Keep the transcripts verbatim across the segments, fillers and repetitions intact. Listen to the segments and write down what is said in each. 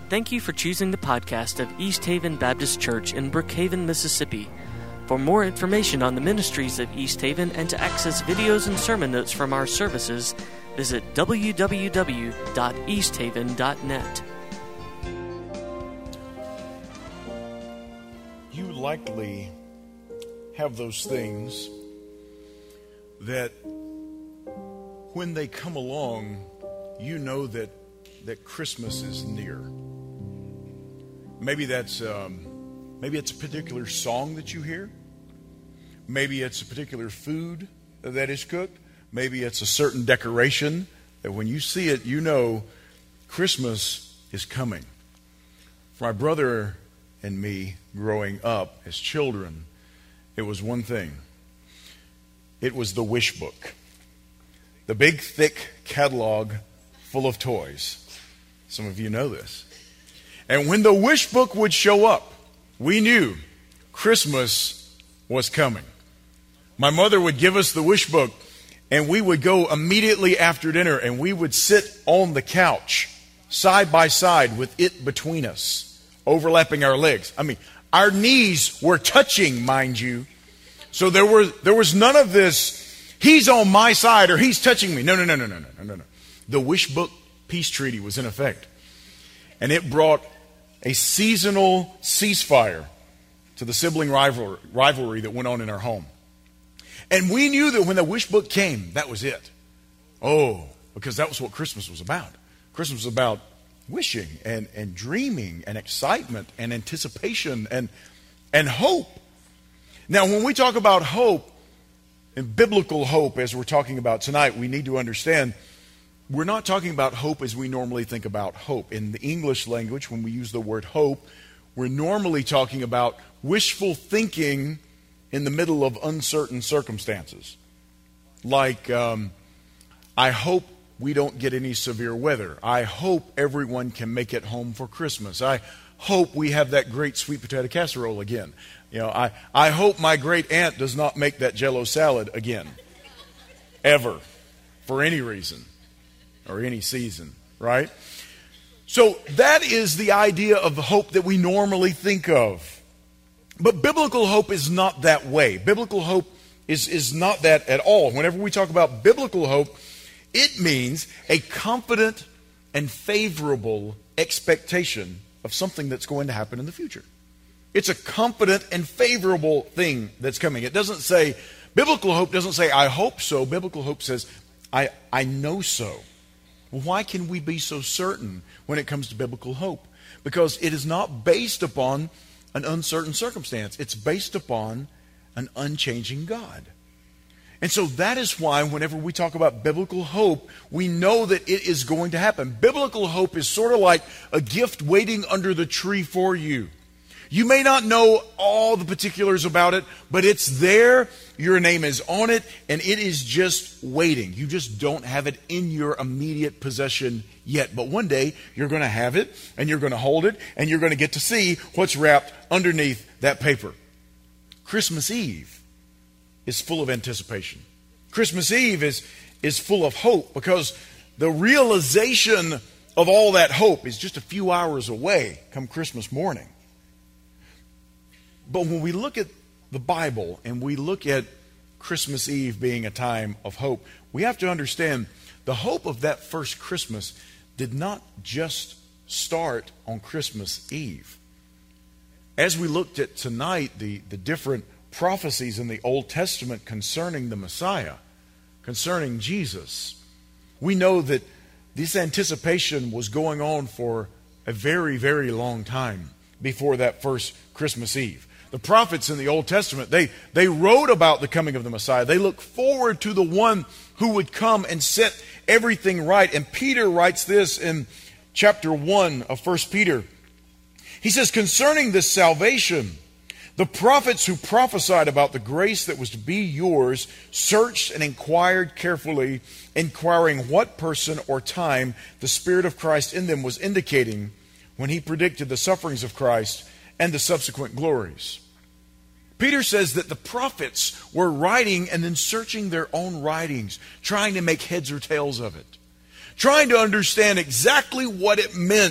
Thank you for choosing the podcast of East Haven Baptist Church in Brookhaven, Mississippi. For more information on the ministries of East Haven and to access videos and sermon notes from our services, visit w w w dot east haven dot net. You likely have those things that when they come along, you know that, that Christmas is near. Maybe that's um, maybe it's a particular song that you hear. Maybe it's a particular food that is cooked. Maybe it's a certain decoration that when you see it, you know Christmas is coming. For my brother and me growing up as children, it was one thing. It was the wish book. The big, thick catalog full of toys. Some of you know this. And when the wish book would show up, we knew Christmas was coming. My mother would give us the wish book, and we would go immediately after dinner, and we would sit on the couch side by side with it between us, overlapping our legs. I mean, our knees were touching, mind you. So there was there was none of this, he's on my side or he's touching me. No, no, no, no, no, no, no, no. The wish book peace treaty was in effect. And it brought a seasonal ceasefire to the sibling rivalry, rivalry that went on in our home. And we knew that when the wish book came, that was it. Oh, because that was what Christmas was about. Christmas was about wishing and, and dreaming and excitement and anticipation and, and hope. Now, when we talk about hope, and biblical hope, as we're talking about tonight, we need to understand we're not talking about hope as we normally think about hope. In the English language, when we use the word hope, we're normally talking about wishful thinking in the middle of uncertain circumstances. Like, um, I hope we don't get any severe weather. I hope everyone can make it home for Christmas. I hope we have that great sweet potato casserole again. You know, I, I hope my great aunt does not make that Jell-O salad again. Ever. For any reason. Or any season. Right? So that is the idea of the hope that we normally think of. But biblical hope is not that way. Biblical hope is, is not that at all. Whenever we talk about biblical hope, it means a confident and favorable expectation of something that's going to happen in the future. It's a confident and favorable thing that's coming. It doesn't say, biblical hope doesn't say, I hope so. Biblical hope says, I, I know so. Well, why can we be so certain when it comes to biblical hope? Because it is not based upon an uncertain circumstance. It's based upon an unchanging God. And so that is why whenever we talk about biblical hope, we know that it is going to happen. Biblical hope is sort of like a gift waiting under the tree for you. You may not know all the particulars about it, but it's there, your name is on it, and it is just waiting. You just don't have it in your immediate possession yet. But one day, you're going to have it, and you're going to hold it, and you're going to get to see what's wrapped underneath that paper. Christmas Eve is full of anticipation. Christmas Eve is, is full of hope because the realization of all that hope is just a few hours away come Christmas morning. But when we look at the Bible and we look at Christmas Eve being a time of hope, we have to understand the hope of that first Christmas did not just start on Christmas Eve. As we looked at tonight, the, the different prophecies in the Old Testament concerning the Messiah, concerning Jesus, we know that this anticipation was going on for a very, very long time before that first Christmas Eve. The prophets in the Old Testament, they, they wrote about the coming of the Messiah. They looked forward to the one who would come and set everything right. And Peter writes this in chapter one of First Peter. He says, concerning this salvation, the prophets who prophesied about the grace that was to be yours searched and inquired carefully, inquiring what person or time the Spirit of Christ in them was indicating when he predicted the sufferings of Christ and the subsequent glories. Peter says that the prophets were writing and then searching their own writings, trying to make heads or tails of it, trying to understand exactly what it meant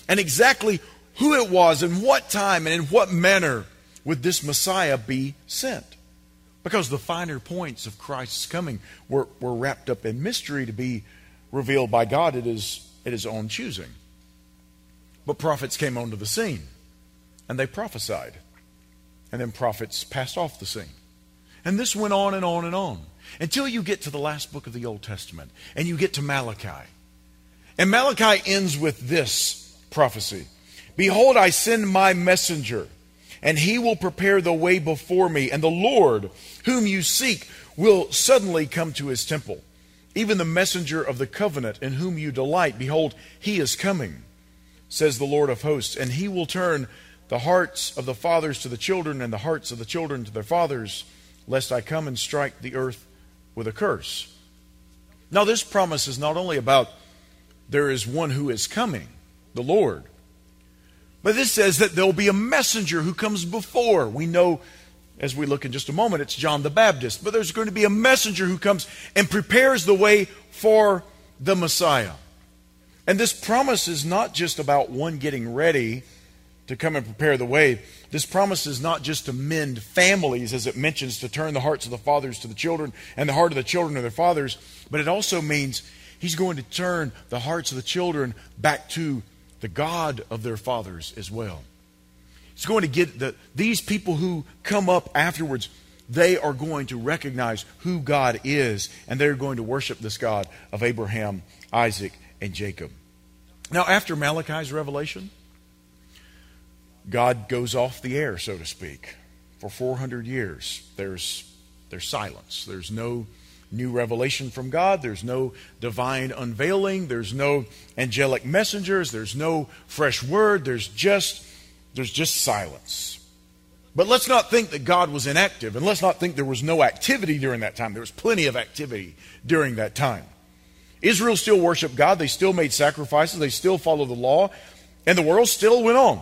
And exactly who it was and what time and in what manner would this Messiah be sent. Because the finer points of Christ's coming were, were wrapped up in mystery to be revealed by God at his, at his own choosing. But prophets came onto the scene, and they prophesied. And then prophets passed off the scene. And this went on and on and on, until you get to the last book of the Old Testament, and you get to Malachi. And Malachi ends with this prophecy. Behold, I send my messenger, and he will prepare the way before me. And the Lord, whom you seek, will suddenly come to his temple. Even the messenger of the covenant in whom you delight. Behold, he is coming, says the Lord of hosts. And he will turn the hearts of the fathers to the children, and the hearts of the children to their fathers, lest I come and strike the earth with a curse. Now this promise is not only about there is one who is coming, the Lord, but this says that there will be a messenger who comes before. We know, as we look in just a moment, it's John the Baptist. But there's going to be a messenger who comes and prepares the way for the Messiah. And this promise is not just about one getting ready to come and prepare the way. This promise is not just to mend families, as it mentions, to turn the hearts of the fathers to the children and the heart of the children to their fathers. But it also means he's going to turn the hearts of the children back to the God of their fathers as well. He's going to get the, these people who come up afterwards, they are going to recognize who God is, and they're going to worship this God of Abraham, Isaac, and Jacob. Now, after Malachi's revelation, God goes off the air, so to speak. For four hundred years, there's, there's silence. There's no new revelation from God. There's no divine unveiling. There's no angelic messengers. There's no fresh word. There's just, there's just silence. But let's not think that God was inactive, and let's not think there was no activity during that time. There was plenty of activity during that time. Israel still worshiped God. They still made sacrifices. They still followed the law, and the world still went on.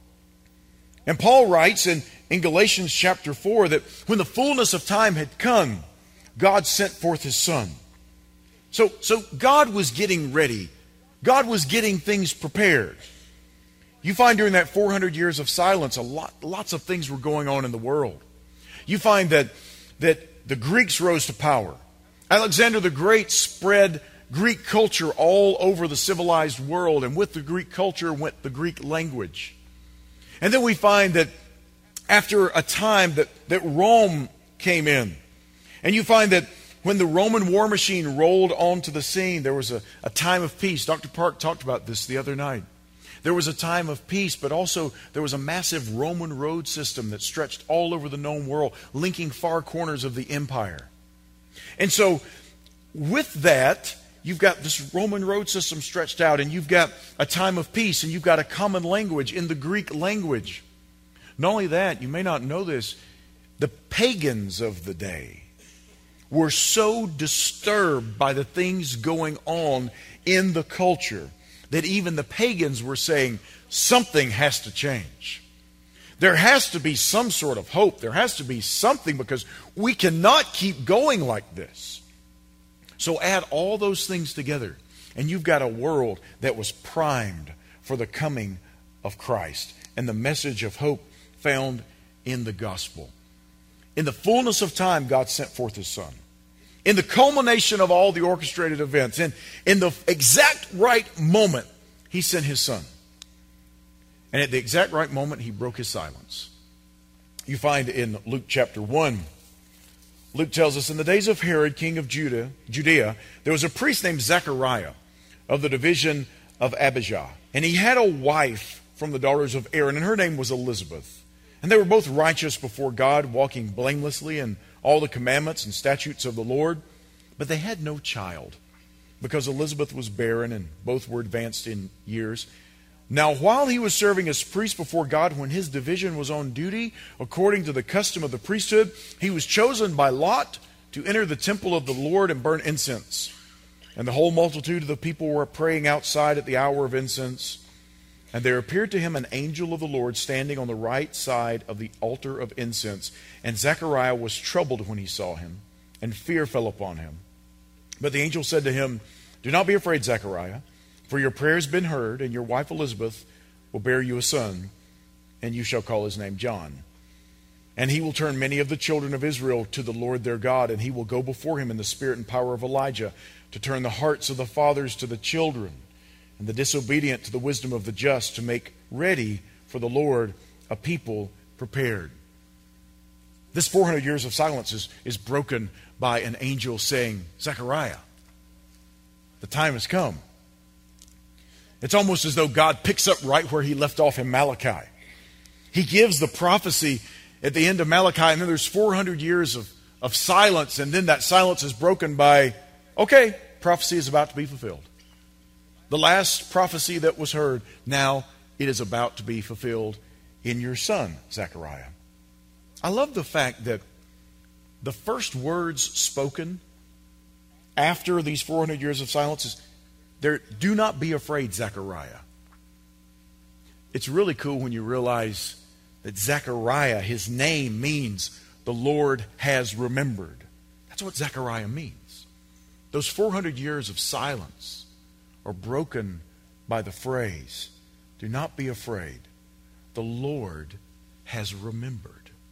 And Paul writes in, in Galatians chapter four that when the fullness of time had come, God sent forth his Son. So, so God was getting ready. God was getting things prepared. You find during that four hundred years of silence, a lot, lots of things were going on in the world. You find that, that the Greeks rose to power. Alexander the Great spread Greek culture all over the civilized world, and with the Greek culture went the Greek language. And then we find that after a time that, that Rome came in. And you find that when the Roman war machine rolled onto the scene, there was a, a time of peace. Doctor Park talked about this the other night. There was a time of peace, but also there was a massive Roman road system that stretched all over the known world, linking far corners of the empire. And so with that, you've got this Roman road system stretched out, and you've got a time of peace, and you've got a common language in the Greek language. Not only that, you may not know this, the pagans of the day were so disturbed by the things going on in the culture that even the pagans were saying, something has to change. There has to be some sort of hope. There has to be something, because we cannot keep going like this. So add all those things together, and you've got a world that was primed for the coming of Christ and the message of hope found in the gospel. In the fullness of time, God sent forth his Son. In the culmination of all the orchestrated events, in, in the exact right moment, he sent his Son. And at the exact right moment, he broke his silence. You find in Luke chapter one, Luke tells us, in the days of Herod, king of Judah, Judea, there was a priest named Zechariah of the division of Abijah. And he had a wife from the daughters of Aaron, and her name was Elizabeth. And they were both righteous before God, walking blamelessly in all the commandments and statutes of the Lord. But they had no child, because Elizabeth was barren, and both were advanced in years. Now, while he was serving as priest before God, when his division was on duty, according to the custom of the priesthood, he was chosen by lot to enter the temple of the Lord and burn incense. And the whole multitude of the people were praying outside at the hour of incense. And there appeared to him an angel of the Lord standing on the right side of the altar of incense. And Zechariah was troubled when he saw him, and fear fell upon him. But the angel said to him, "Do not be afraid, Zechariah, For your prayer has been heard, and your wife Elizabeth will bear you a son, and you shall call his name John. And he will turn many of the children of Israel to the Lord their God, and he will go before him in the spirit and power of Elijah, to turn the hearts of the fathers to the children, and the disobedient to the wisdom of the just, to make ready for the Lord a people prepared. This four hundred years of silence is, is broken by an angel saying, Zechariah, the time has come. It's almost as though God picks up right where he left off in Malachi. He gives the prophecy at the end of Malachi, and then there's four hundred years of, of silence, and then that silence is broken by, okay, prophecy is about to be fulfilled. The last prophecy that was heard, now it is about to be fulfilled in your son, Zechariah. I love the fact that the first words spoken after these four hundred years of silence is, there, do not be afraid, Zechariah. It's really cool when you realize that Zechariah, his name means the Lord has remembered. That's what Zechariah means. Those four hundred years of silence are broken by the phrase, do not be afraid. The Lord has remembered.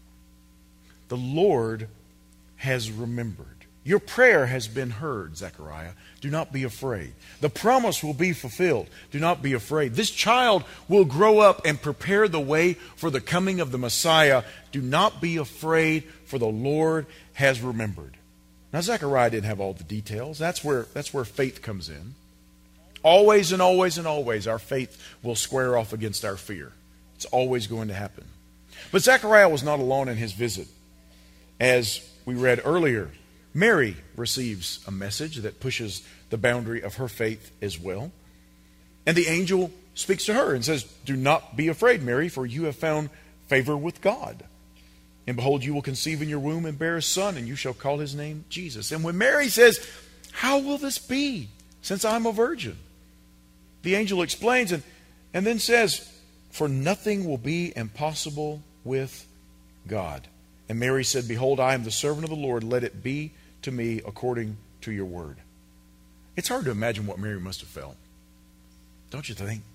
The Lord has remembered. Your prayer has been heard, Zechariah. Do not be afraid. The promise will be fulfilled. Do not be afraid. This child will grow up and prepare the way for the coming of the Messiah. Do not be afraid, for the Lord has remembered. Now, Zechariah didn't have all the details. That's where, that's where faith comes in. Always and always and always, our faith will square off against our fear. It's always going to happen. But Zechariah was not alone in his visit. As we read earlier, Mary receives a message that pushes the boundary of her faith as well. And the angel speaks to her and says, do not be afraid, Mary, for you have found favor with God. And behold, you will conceive in your womb and bear a son, and you shall call his name Jesus. And when Mary says, how will this be, since I'm a virgin? The angel explains and, and then says, for nothing will be impossible with God. And Mary said, behold, I am the servant of the Lord. Let it be to me according to your word. It's hard to imagine what Mary must have felt. Don't you think?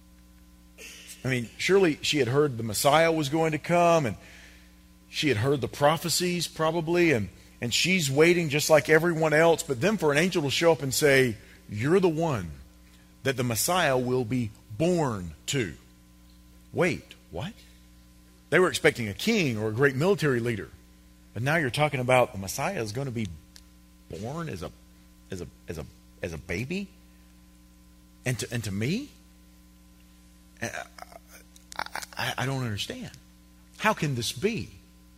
I mean, surely she had heard the Messiah was going to come, and she had heard the prophecies probably, and, and she's waiting just like everyone else. But then for an angel to show up and say, you're the one that the Messiah will be born to. Wait, what? They were expecting a king or a great military leader. But now you're talking about the Messiah is going to be born as a as a as a as a baby? And to and to me? I, I, I don't understand. How can this be?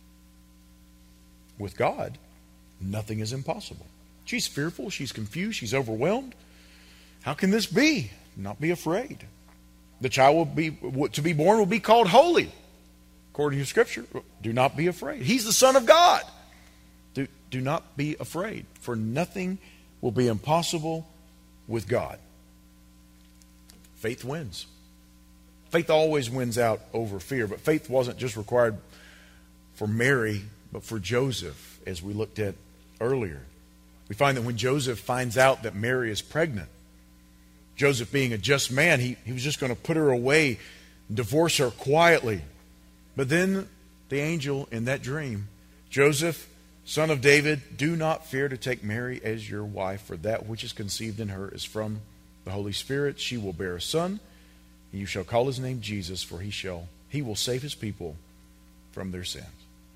With God, nothing is impossible. She's fearful, she's confused, she's overwhelmed. How can this be? Not be afraid. The child will be to be born will be called holy. According to Scripture, do not be afraid. He's the Son of God. Do, do not be afraid, for nothing will be impossible with God. Faith wins. Faith always wins out over fear, but faith wasn't just required for Mary, but for Joseph, as we looked at earlier. We find that when Joseph finds out that Mary is pregnant, Joseph being a just man, he, he was just going to put her away, divorce her quietly. But then the angel in that dream, Joseph, son of David, do not fear to take Mary as your wife, for that which is conceived in her is from the Holy Spirit. She will bear a son, and you shall call his name Jesus, for he shall he will save his people from their sins.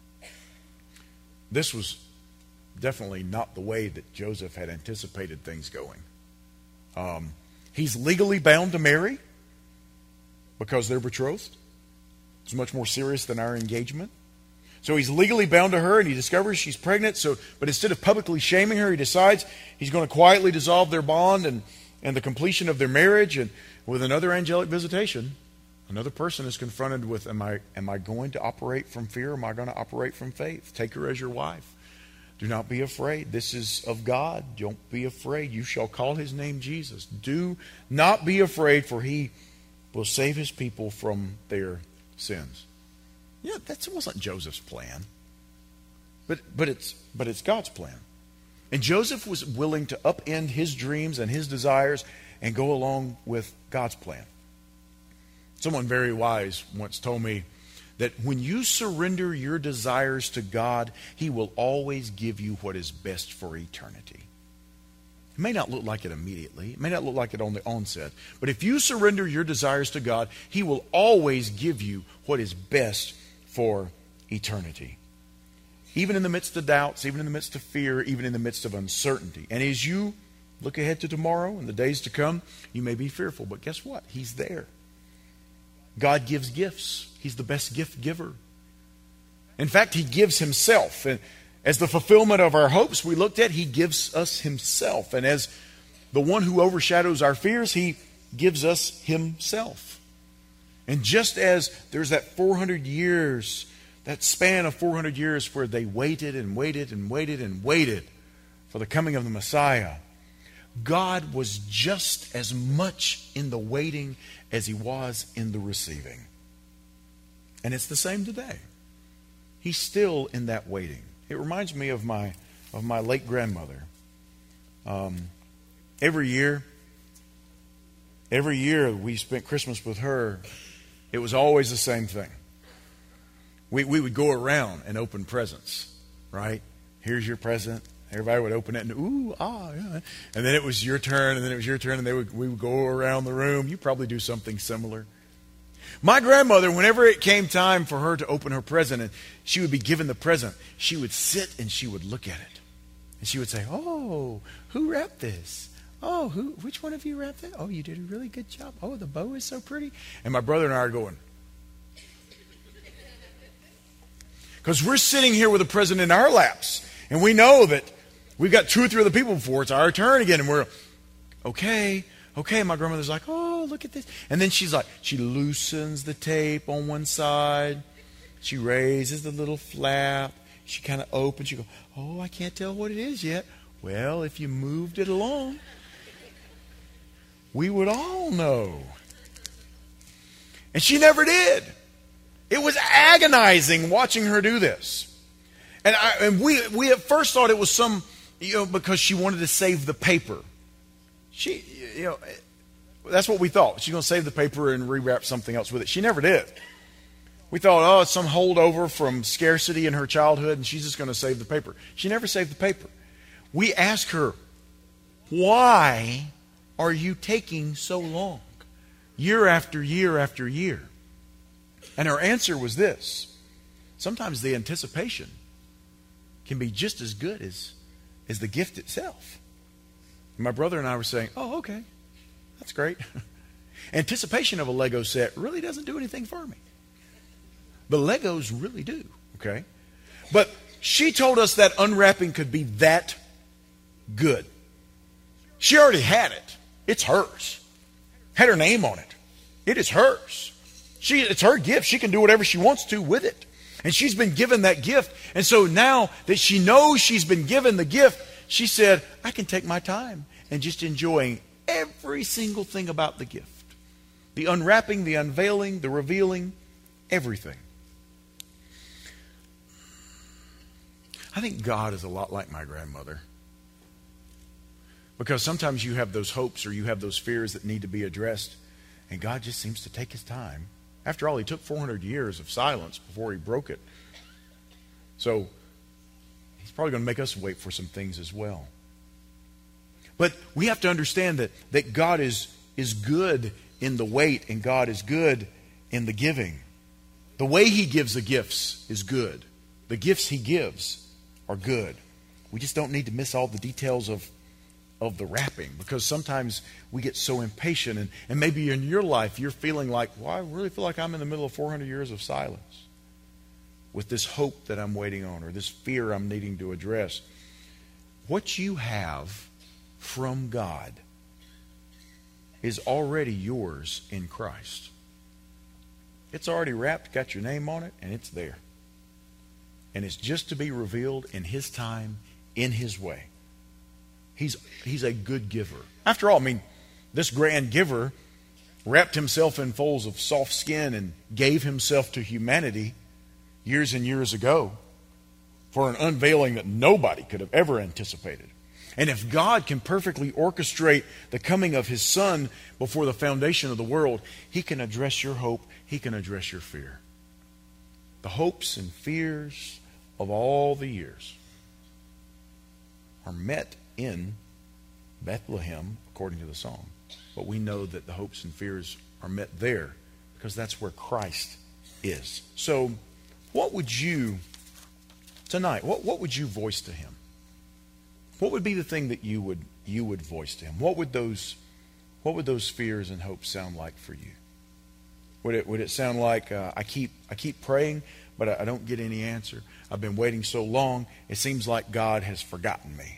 This was definitely not the way that Joseph had anticipated things going. Um, he's legally bound to Mary because they're betrothed. It's much more serious than our engagement. So he's legally bound to her, and he discovers she's pregnant. So, but instead of publicly shaming her, he decides he's going to quietly dissolve their bond and, and the completion of their marriage. And with another angelic visitation, another person is confronted with, am I, am I going to operate from fear? Or am I going to operate from faith? Take her as your wife. Do not be afraid. This is of God. Don't be afraid. You shall call his name Jesus. Do not be afraid, for he will save his people from their sins. Yeah, that wasn't Joseph's plan. But but it's but it's God's plan. And Joseph was willing to upend his dreams and his desires and go along with God's plan. Someone very wise once told me that when you surrender your desires to God, He will always give you what is best for eternity. It may not look like it immediately. It may not look like it on the onset. But if you surrender your desires to God, He will always give you what is best for eternity. Even in the midst of doubts, even in the midst of fear, even in the midst of uncertainty. And as you look ahead to tomorrow and the days to come, you may be fearful. But guess what? He's there. God gives gifts. He's the best gift giver. In fact, He gives Himself. And as the fulfillment of our hopes we looked at, He gives us Himself. And as the one who overshadows our fears, He gives us Himself. And just as there's that four hundred years, that span of four hundred years where they waited and waited and waited and waited for the coming of the Messiah, God was just as much in the waiting as He was in the receiving. And it's the same today. He's still in that waiting. It reminds me of my of my late grandmother. Um, every year, every year we spent Christmas with her, it was always the same thing. We we would go around and open presents, right? Here's your present. Everybody would open it and ooh, ah, yeah. And then it was your turn, and then it was your turn, and they would we would go around the room. You probably do something similar. My grandmother, whenever it came time for her to open her present and she would be given the present, she would sit and she would look at it. And she would say, oh, who wrapped this? Oh, who? Which one of you wrapped it? Oh, you did a really good job. Oh, the bow is so pretty. And my brother and I are going. Because we're sitting here with a present in our laps. And we know that we've got two or three other people before it's our turn again. And we're, okay. Okay, my grandmother's like, oh, look at this. And then she's like, she loosens the tape on one side. She raises the little flap. She kind of opens. She goes, oh, I can't tell what it is yet. Well, if you moved it along, we would all know. And she never did. It was agonizing watching her do this. And, I, and we, we at first thought it was some, you know, because she wanted to save the paper. She, you know, that's what we thought. She's going to save the paper and rewrap something else with it. She never did. We thought, oh, it's some holdover from scarcity in her childhood, and she's just going to save the paper. She never saved the paper. We asked her, why are you taking so long? Year after year after year. And her answer was this. Sometimes the anticipation can be just as good as, as the gift itself. My brother and I were saying, oh, okay, that's great. Anticipation of a Lego set really doesn't do anything for me. The Legos really do, okay? But she told us that unwrapping could be that good. She already had it. It's hers. Had her name on it. It is hers. She, it's her gift. She can do whatever she wants to with it. And she's been given that gift. And so now that she knows she's been given the gift, she said, I can take my time and just enjoying every single thing about the gift. The unwrapping, the unveiling, the revealing, everything. I think God is a lot like my grandmother. Because sometimes you have those hopes or you have those fears that need to be addressed, and God just seems to take His time. After all, He took four hundred years of silence before He broke it. So He's probably going to make us wait for some things as well. But we have to understand that, that God is, is good in the wait and God is good in the giving. The way He gives the gifts is good. The gifts He gives are good. We just don't need to miss all the details of, of the wrapping, because sometimes we get so impatient. And, and maybe in your life you're feeling like, well, I really feel like I'm in the middle of four hundred years of silence with this hope that I'm waiting on or this fear I'm needing to address. What you have from God is already yours in Christ. It's already wrapped, got your name on it, and it's there. And it's just to be revealed in His time, in His way. He's, he's a good giver. After all, I mean, this grand giver wrapped Himself in folds of soft skin and gave Himself to humanity years and years ago for an unveiling that nobody could have ever anticipated. And if God can perfectly orchestrate the coming of His Son before the foundation of the world, He can address your hope, He can address your fear. The hopes and fears of all the years are met in Bethlehem, according to the song. But we know that the hopes and fears are met there because that's where Christ is. So, what would you, tonight, what, what would you voice to Him? What would be the thing that you would you would voice to Him? What would those what would those fears and hopes sound like for you? Would it would it sound like uh, I keep I keep praying, but I, I don't get any answer? I've been waiting so long, it seems like God has forgotten me.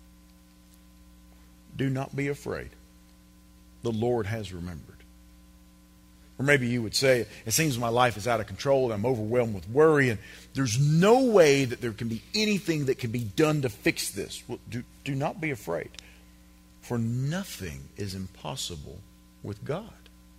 Do not be afraid. The Lord has remembered. Or maybe you would say, it seems my life is out of control and I'm overwhelmed with worry and there's no way that there can be anything that can be done to fix this. Well, do, do not be afraid. For nothing is impossible with God.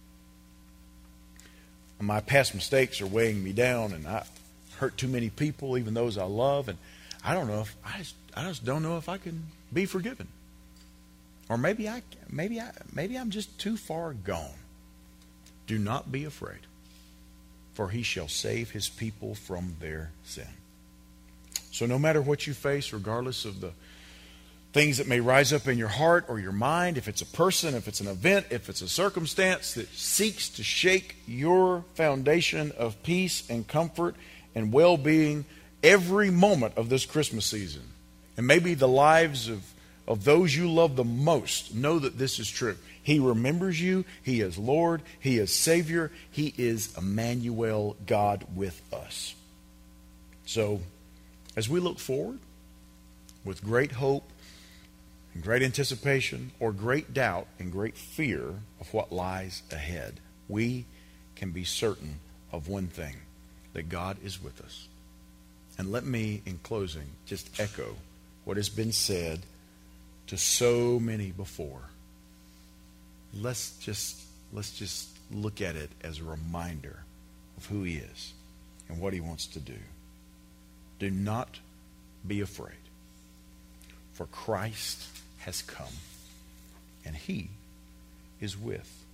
My past mistakes are weighing me down and I hurt too many people, even those I love, and I don't know if I just, I just don't know if I can be forgiven. Or maybe I maybe I maybe I'm just too far gone. Do not be afraid, for He shall save His people from their sin. So no matter what you face, regardless of the things that may rise up in your heart or your mind, if it's a person, if it's an event, if it's a circumstance that seeks to shake your foundation of peace and comfort and well-being every moment of this Christmas season, and maybe the lives of, of those you love the most, know that this is true. He remembers you. He is Lord. He is Savior. He is Emmanuel, God with us. So, as we look forward with great hope and great anticipation or great doubt and great fear of what lies ahead, we can be certain of one thing, that God is with us. And let me, in closing, just echo what has been said to so many before. Let's just let's just look at it as a reminder of who He is and what He wants to do. Do not be afraid, for Christ has come, and He is with